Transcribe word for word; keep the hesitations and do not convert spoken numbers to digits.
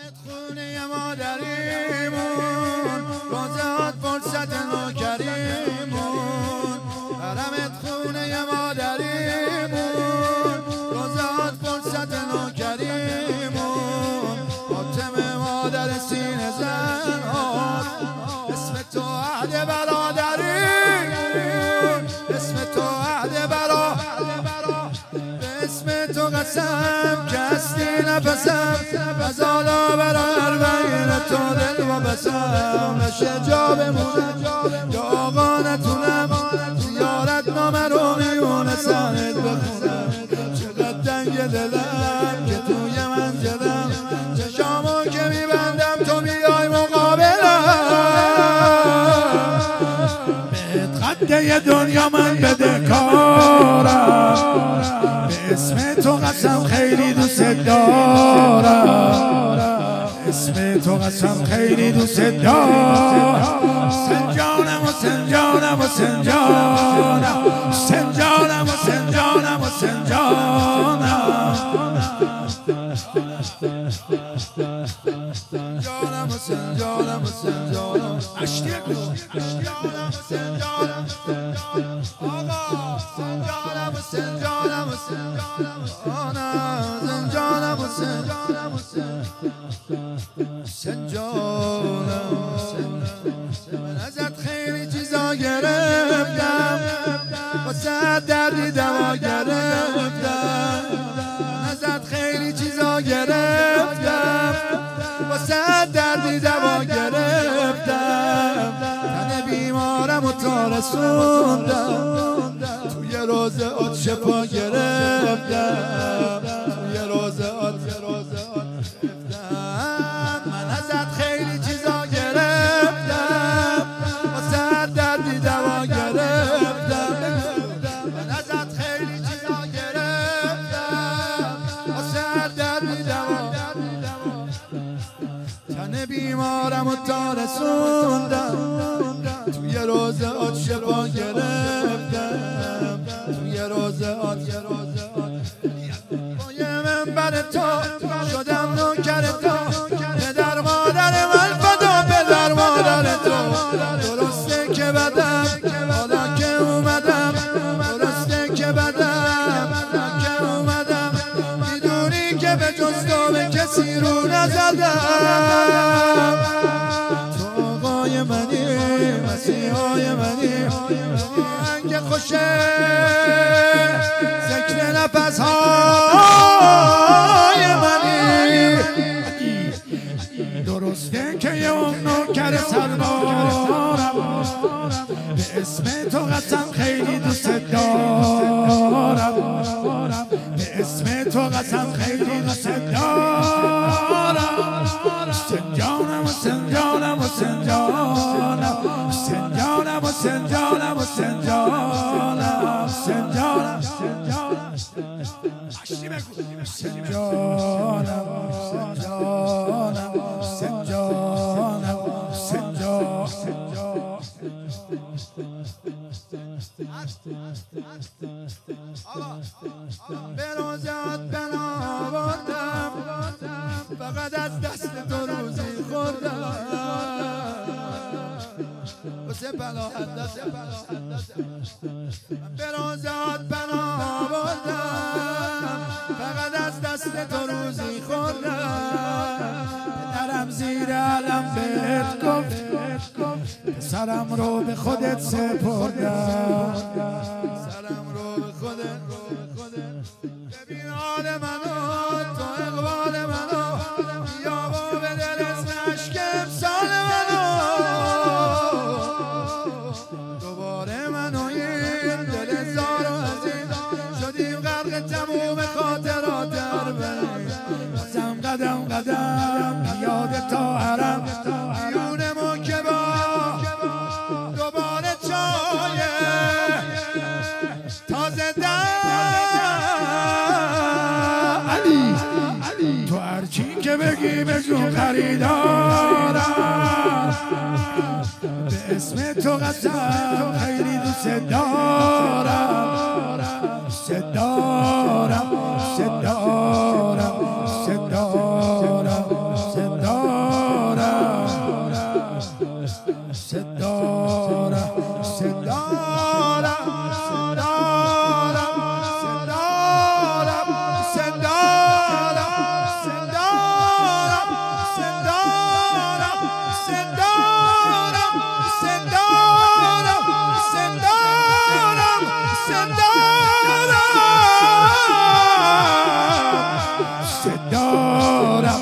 خونه مادریمون روزات فرصت نوکریمون حرمت خونه مادریمون روزات فرصت نوکریمون حاتم مادر سینه زن اسم تو عهد برادریمون اسم تو عهد برادریمون اسم تو قسم که هستی نفسم از حالا برای بین تو دل و بسم نشه جا بمونم یا آقا نتونم زیارت نامه رو میونه سرت بخونم چقدر تنگ دلم که توی منزلم چشامو که میبندم تو بیای مقابلم بهت قده دنیا من بده کارم به اسم تو قسم خیلی دوست دارم اسم تو قسم خیلی دوست دارم سنجانم و سنجانم و سنجانم سنجانم و سنجانم و سنجانم سنجانم و سنجانم و سنجانم اشتیاق سنجانم و سنجانم آقا سنجانم و سنجانم و سنجانم سنجانم و سنجانم و سنجانم من ازت خیلی چیزا گرفتم واسه دردی دوا گرفتم ازت خیلی چیزا گرفتم واسه دردی دوا گرفتم تن بیمارم و تا رسوندم توی روز آت شفا گرفتم توی روز آت گرفتم من ازت خیلی چیزا گرفتم واسه دردی دوا گرفتم من ازت خیلی چیزا گرفتم واسه دردی دوا تن بیمارم و تا رسوندم توی روز آت شفا گرفتم توی روز آت پای منبر تو شدم نوکر تو پدر مادر من فدا پدر مادر تو درسته که بدم حالا که اومدم درسته که بدم حالا که اومدم میدونی که به جز تو به کسی رو نزدم تو آقای منی مسیحای منی آهنگ خوشه ذکر نفس های منی درسته که یه اون نوکر سلوارم به اسم تو قسم خیلی دوست دارم به اسم تو قسم خیلی دوست دارم سنجانم و سنجانم و سنجانم سنجانم و سنجانم و سنجانم سنجانم سنجانم سنجانم سنجانم سنجانم به روزت بنا بردم فقط از دست تو روزی خوردم واسه بلاحت دست به روزت بنا بردم فقط از دست تو روزی خوردم پدرم زیر علم بهت گفت سرم رو به خودت سپردم سرم رو به خودت ببین حال منو تو اقبال منو یا با به دل از عشق امسال منو دوباره منو این دل زار و عزیز شدیم غرق تموم خاطرات دربین بازم قدم قدم یاد تا حرم دیون موکبا دوباره چای تازه در علی تو هرچی که بگی بگو خریدارم به اسم تو قسم خیلی دوست دارم دوست دارم دوست دارم دوست دارم